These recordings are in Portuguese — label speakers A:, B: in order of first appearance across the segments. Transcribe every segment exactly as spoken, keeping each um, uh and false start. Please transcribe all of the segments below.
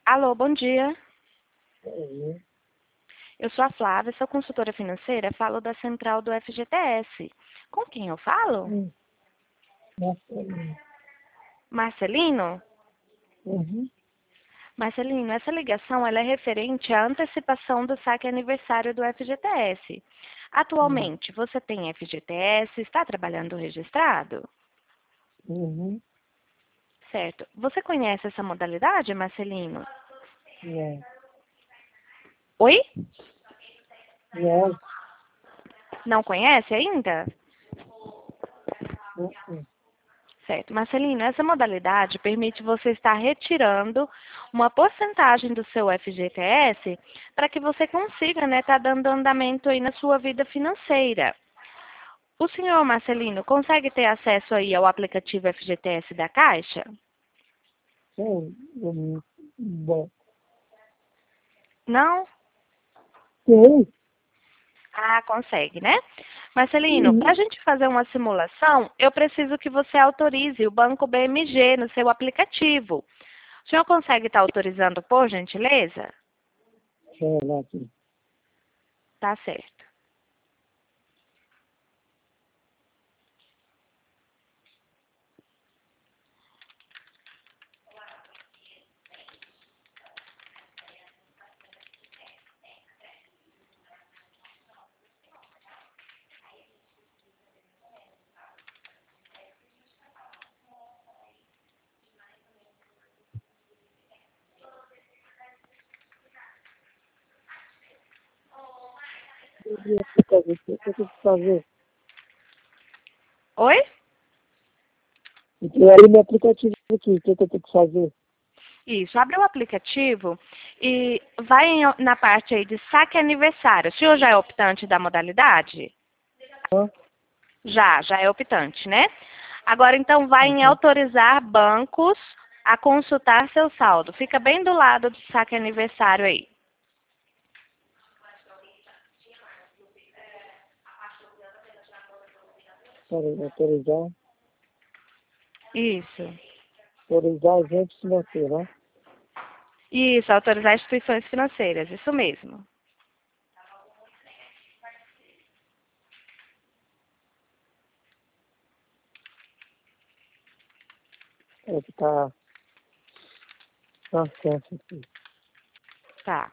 A: Alô, bom dia.
B: Uhum.
A: Eu sou a Flávia, sou consultora financeira, falo da central do F G T S. Com quem eu falo?
B: Hum. Marcelino.
A: Marcelino?
B: Uhum.
A: Marcelino, essa ligação ela é referente à antecipação do saque aniversário do F G T S.
B: Hum.
A: Atualmente, você tem F G T S, está trabalhando registrado?
B: Uhum.
A: Certo. Você conhece essa modalidade, Marcelino?
B: Não.
A: Oi?
B: Não.
A: Não conhece ainda?
B: Uhum.
A: Certo. Marcelino, essa modalidade permite você estar retirando uma porcentagem do seu F G T S para que você consiga, né, estar dando andamento aí na sua vida financeira. O senhor Marcelino consegue ter acesso aí ao aplicativo F G T S da Caixa?
B: Sim. Uhum. Bom.
A: Não?
B: Sim.
A: Ah, consegue, né? Marcelino, para a
B: Uhum.
A: gente fazer uma simulação, eu preciso que você autorize o Banco B M G no seu aplicativo. O senhor consegue estar autorizando, por gentileza?
B: Deixa eu olhar aqui.
A: Tá certo.
B: Eu vi o aplicativo. O que eu tenho que fazer?
A: Oi?
B: Eu tenho aí meu aplicativo aqui. O que eu tenho que fazer?
A: Isso, abre o aplicativo e vai em- na parte aí de saque aniversário. O senhor já é optante da modalidade?
B: Hã?
A: Já, já é optante, né? Agora, então, vai em
B: Uhum.
A: autorizar bancos a consultar seu saldo. Fica bem do lado do saque aniversário aí.
B: Peraí, autorizar.
A: Isso.
B: Autorizar agente financeiro, né?
A: Isso, autorizar instituições financeiras, isso mesmo.
B: É que tá na acesso aqui.
A: Tá.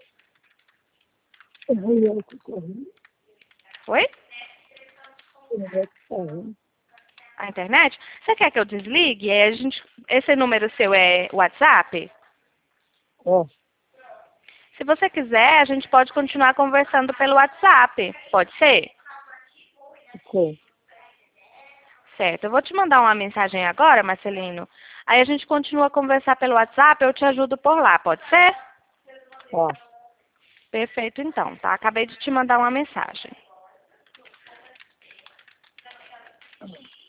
B: Aí é o que corre.
A: Oi?
B: É o que corre.
A: A internet? Você quer que eu desligue? É, a gente, esse número seu é WhatsApp?
B: Ó,
A: Se você quiser, a gente pode continuar conversando pelo WhatsApp. Pode ser?
B: ok.
A: Certo. Eu vou te mandar uma mensagem agora, Marcelino. Aí a gente continua a conversar pelo WhatsApp, eu te ajudo por lá, pode ser?
B: Ó.
A: Perfeito, então, tá? Acabei de te mandar uma mensagem.